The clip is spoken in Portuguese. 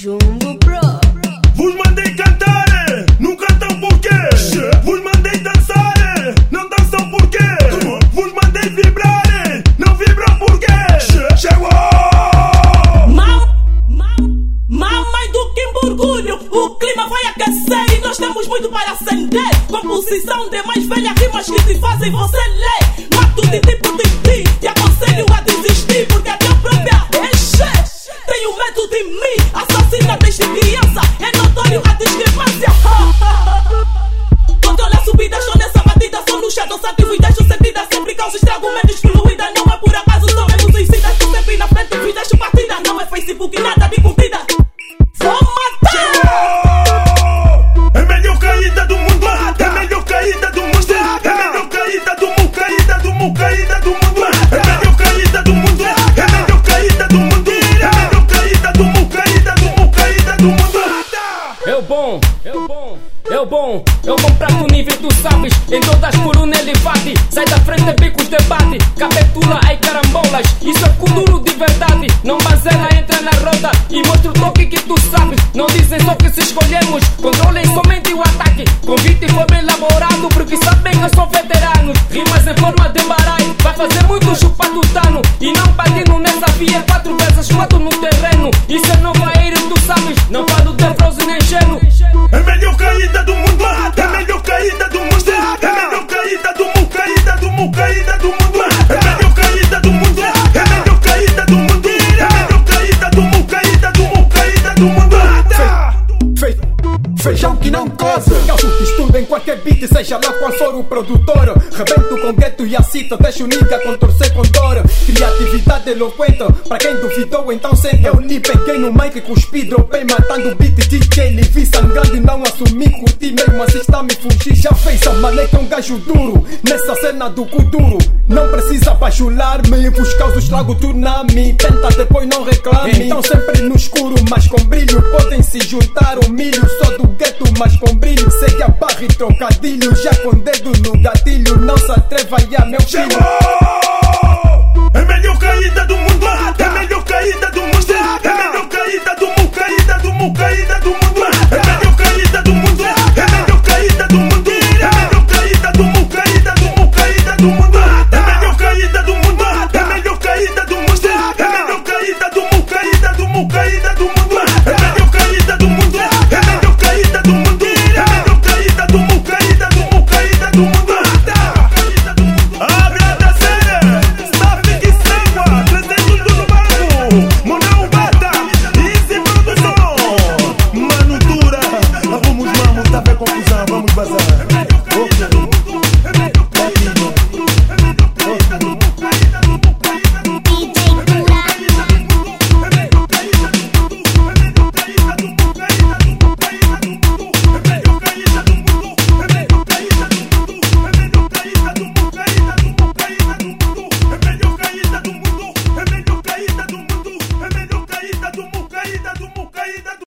Jumbo Bro. Vos mandei cantar, não cantam porquê? Vos mandei dançar, não dançam porquê? Vos mandei vibrar, não vibram porquê? Chegou! Mamãe do Quimburgulho, o clima vai aquecer e nós temos muito para acender. Composição de mais velhas rimas que te fazem você ler. Mato de tipo de ti, te aconselho a desistir, porque a tua própria enche. Tenho medo de mim, assassina desde criança, é notório a discrepância. Controla a subida, estou nessa batida, sou luxa, dançativo e deixo sentida. Sempre causa estrago, menos fluida, não é por acaso, sou mesmo suicida. Estou sempre na frente, vi, deixo partida, não é Facebook, nada de curtida. Vou matar! É melhor caída do mundo, é melhor caída do mundo, é melhor caída do mundo, caída do mundo, caída do mundo, é melhor caída do mundo, é melhor caída do mundo, é melhor caída do mundo, caída do mundo, caída do mundo. É o bom prato nível, tu sabes. Em todas as colunas ele bate. Sai da frente, bicos debate. Capetula, ai carambolas. Isso é kuduro de verdade. Não banzela, entra na roda e mostra o toque que tu sabes. Não dizem só que se escolhemos, controlem somente o ataque. Convite foi bem elaborado, porque sabem que são veteranos. Rimas em forma de baralho, vai fazer muito chupar do dano. E não patino nessa via, 4 vezes 4 no terreno. Isso é nova era, tu sabes. Não falo de Frozen nem gênio. É melhor caída do mundo, é melhor caída do mundo, é melhor caída do mundo, caída do mundo, caída do mundo, é melhor caída do mundo, é melhor caída do mundo, é melhor caída do mundo, caída do mundo, caída do mundo. Feijão que não coza, causa um distúrbio em qualquer beat, seja lá qual for o produtor. Rebento com gueto e a cita, deixa o nigga contorcer com dor. Criatividade eloquente, pra quem duvidou então sente. Eu lhe peguei no mic, cuspi, dropei matando o beat DJ. Lhe vi sangrando e não assumi, curti mesmo assim está me fugir. Já fez a maleca, um gajo duro, nessa cena do cu duro. Não precisa bajular-me, vos causo estrago tsunami. Tenta depois não reclame, então sempre no escuro, mas com brilho. Podem se juntar o milho, só do gueto, mas com brilho. Segue a barra e trocadilho, já com dedo no gatilho. Não se atreva a meu filho. É melhor caída do